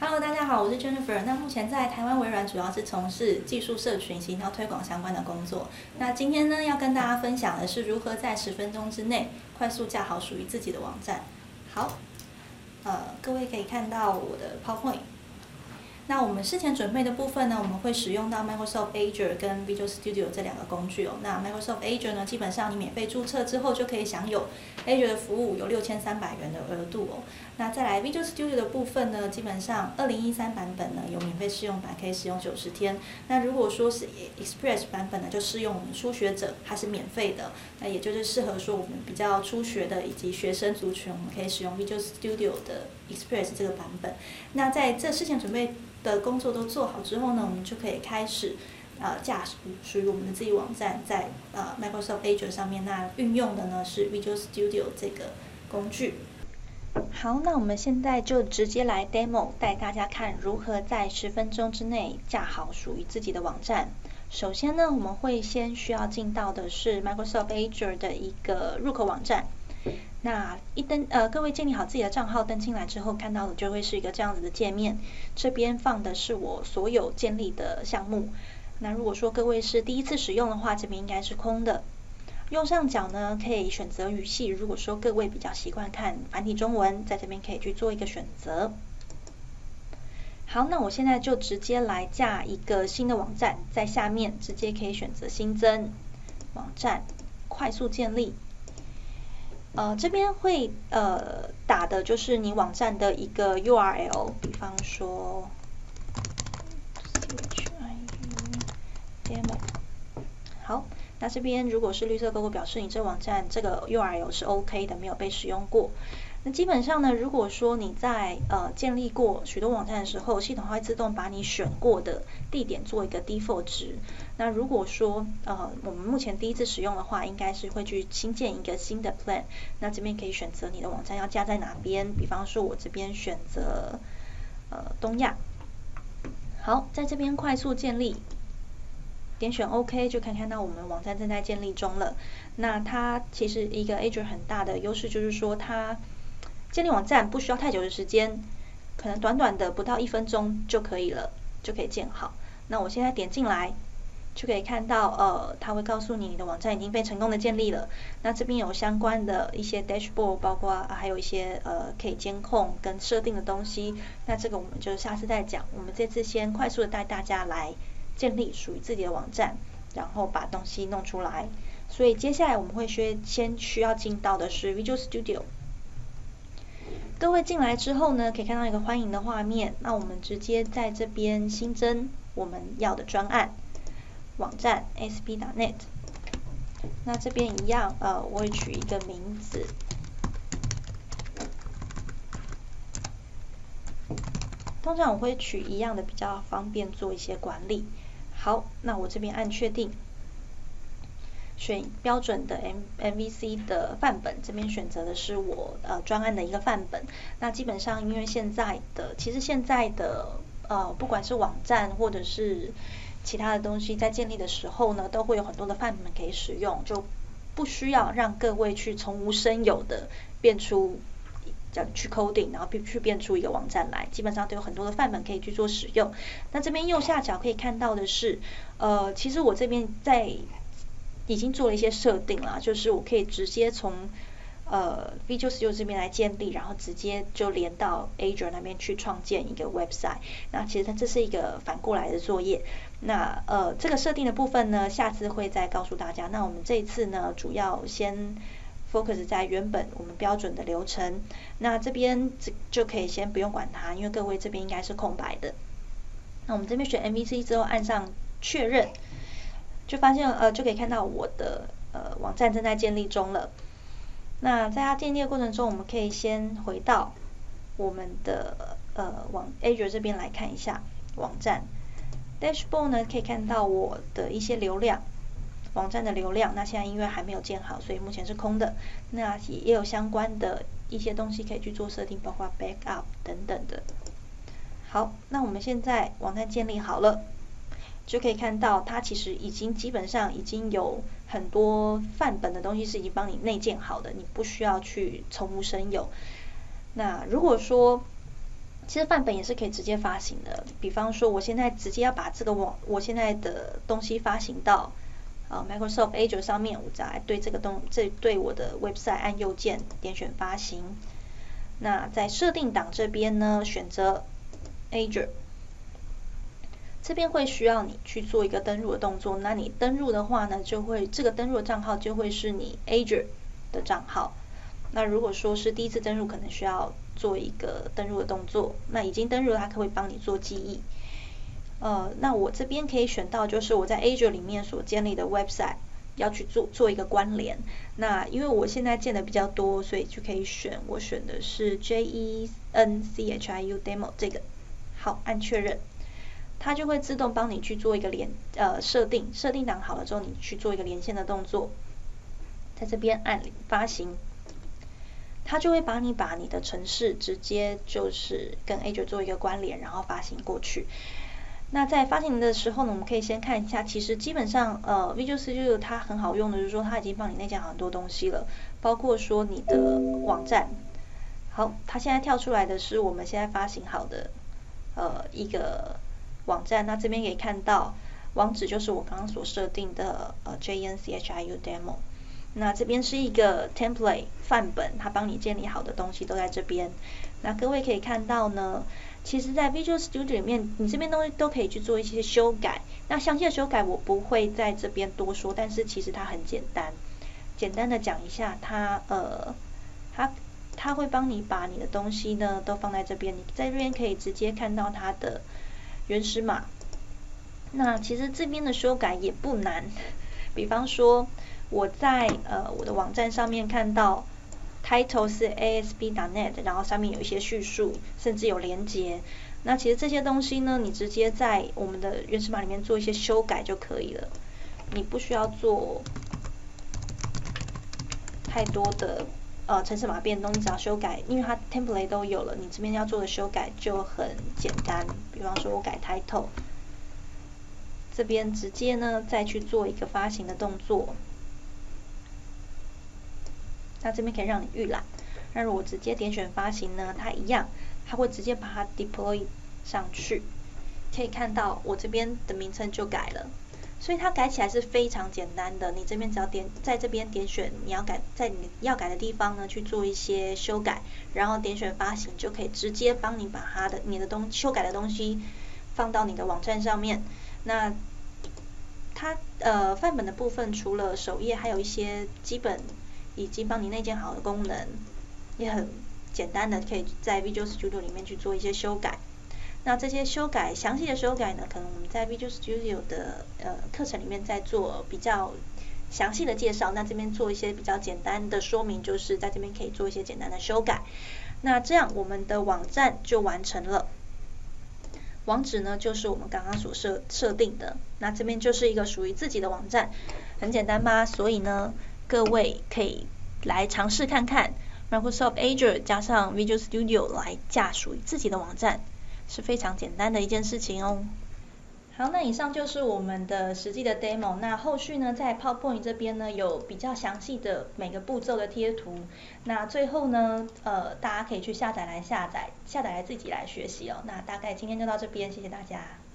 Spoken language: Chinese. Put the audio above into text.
Hello， 大家好，我是 Jennifer。那目前在台湾微软主要是从事技术社群、行销推广相关的工作。那今天呢，要跟大家分享的是如何在10分钟之内快速架好属于自己的网站。好，各位可以看到我的 PowerPoint。那我们事前准备的部分呢，我们会使用到 Microsoft Azure 跟 Visual Studio 这两个工具哦。那 Microsoft Azure 呢，基本上你免费注册之后就可以享有 Azure 的服务，有6300元的额度哦。那再来 Visual Studio 的部分呢，基本上2013版本呢有免费试用版，可以使用90天。那如果说是 Express 版本呢，就适用我们初学者，它是免费的。那也就是适合说我们比较初学的以及学生族群，我们可以使用 Visual Studio 的 Express 这个版本。那在这事前准备的工作都做好之后呢，我们就可以开始架属于我们的自己网站在Microsoft Azure 上面。那运用的呢是 Visual Studio 这个工具。好，那我们现在就直接来 demo 带大家看如何在10分钟之内架好属于自己的网站。首先呢，我们会先需要进到的是 Microsoft Azure 的一个入口网站。那各位建立好自己的账号，登进来之后看到的就会是一个这样子的界面。这边放的是我所有建立的项目。那如果说各位是第一次使用的话，这边应该是空的。右上角呢可以选择语系，如果说各位比较习惯看繁体中文，在这边可以去做一个选择。好，那我现在就直接来架一个新的网站，在下面直接可以选择新增网站，快速建立。这边会打的就是你网站的一个 URL， 比方说 demo。 好，那这边如果是绿色勾勾，表示你这网站这个 URL 是 OK 的，没有被使用过。那基本上呢，如果说你在建立过许多网站的时候，系统会自动把你选过的地点做一个 default 值。那如果说我们目前第一次使用的话，应该是会去新建一个新的 plan。那这边可以选择你的网站要架在哪边，比方说我这边选择东亚。好，在这边快速建立，点选 OK 就可以看到我们网站正在建立中了。那它其实一个 Azure 很大的优势就是说，它建立网站不需要太久的时间，可能短短的不到1分钟就可以了，就可以建好。那我现在点进来，就可以看到它会告诉你的网站已经被成功的建立了。那这边有相关的一些 dashboard， 包括还有一些可以监控跟设定的东西。那这个我们就下次再讲。我们这次先快速的带大家来建立属于自己的网站，然后把东西弄出来。所以接下来我们会先需要进到的是 Visual Studio。各位进来之后呢，可以看到一个欢迎的画面。那我们直接在这边新增我们要的专案网站 ASP.NET。 那这边一样我会取一个名字，通常我会取一样的比较方便做一些管理。好，那我这边按确定，选标准的 MVC 的范本，这边选择的是我专案的一个范本。那基本上因为其实现在的不管是网站或者是其他的东西，在建立的时候呢，都会有很多的范本可以使用，就不需要让各位去从无生有的变出去 coding， 然后去变出一个网站来，基本上都有很多的范本可以去做使用。那这边右下角可以看到的是其实我这边已经做了一些设定啦，就是我可以直接从Visual Studio 这边来建立，然后直接就连到 Azure 那边去创建一个 website。那其实这是一个反过来的作业。那这个设定的部分呢，下次会再告诉大家。那我们这一次呢，主要先 focus 在原本我们标准的流程。那这边就可以先不用管它，因为各位这边应该是空白的。那我们这边选 MVC 之后按上确认，就发现就可以看到我的网站正在建立中了。那在它建立的过程中，我们可以先回到我们的Azure 这边来看一下网站 Dashboard 呢，可以看到我的一些流量，网站的流量。那现在因为还没有建好，所以目前是空的。那也有相关的一些东西可以去做设定，包括 backup 等等的。好，那我们现在网站建立好了，就可以看到它其实基本上已经有很多范本的东西是已经帮你内建好的，你不需要去从无生有。那如果说其实范本也是可以直接发行的，比方说我现在直接要把这个我现在的东西发行到Microsoft Azure 上面，我再对对我的 website 按右键点选发行。那在设定档这边呢，选择 Azure， 这边会需要你去做一个登录的动作。那你登录的话呢，这个登录的账号就会是你 Azure 的账号。那如果说是第一次登录，可能需要做一个登录的动作。那已经登录了，它可以帮你做记忆。那我这边可以选到就是我在 Azure 里面所建立的 website 要去做一个关联。那因为我现在建的比较多，所以就可以我选的是 JENCHIU demo 这个。好，按确认，它就会自动帮你去做一个设定档好了之后，你去做一个连线的动作。在这边按发行。它就会把你的程式直接就是跟 Azure 做一个关联，然后发行过去。那在发行的时候呢，我们可以先看一下，其实基本上Visual Studio 它很好用的，就是说它已经帮你内建好很多东西了，包括说你的网站。好，它现在跳出来的是我们现在发行好的一个网站，那这边可以看到网址就是我刚刚所设定的JENCHIU demo。那这边是一个 template 范本，它帮你建立好的东西都在这边。那各位可以看到呢，其实在 Visual Studio 里面，你这边东西都可以去做一些修改。那详细的修改我不会在这边多说，但是其实它很简单。简单的讲一下，它会帮你把你的东西呢都放在这边，你在这边可以直接看到它的原始码。那其实这边的修改也不难，比方说我在我的网站上面看到 title 是 ASP.NET， 然后上面有一些叙述，甚至有连结。那其实这些东西呢，你直接在我们的原始码里面做一些修改就可以了，你不需要做太多的程式码变动，你只要修改，因为它 template 都有了，你这边要做的修改就很简单。比方说我改 title， 这边直接呢再去做一个发行的动作。那这边可以让你预览。那如果直接点选发行呢，它一样，它会直接把它 deploy 上去。可以看到我这边的名称就改了，所以它改起来是非常简单的。你这边只要在这边点选你要改，在你要改的地方呢去做一些修改，然后点选发行，就可以直接帮你把你的修改的东西放到你的网站上面。那它范本的部分除了首页，还有一些基本已经帮你内建好的功能，也很简单的可以在 Visual Studio 里面去做一些修改。那这些详细的修改呢，可能我们在 Visual Studio 的课程里面再做比较详细的介绍。那这边做一些比较简单的说明，就是在这边可以做一些简单的修改。那这样我们的网站就完成了。网址呢就是我们刚刚所设定的，那这边就是一个属于自己的网站，很简单吧？所以呢，各位可以来尝试看看 Microsoft Azure 加上 Visual Studio 来架属于自己的网站，是非常简单的一件事情哦。好，那以上就是我们的实际的 demo。那后续呢，在 PowerPoint 这边呢，有比较详细的每个步骤的贴图。那最后呢，大家可以去下载来自己来学习哦。那大概今天就到这边，谢谢大家。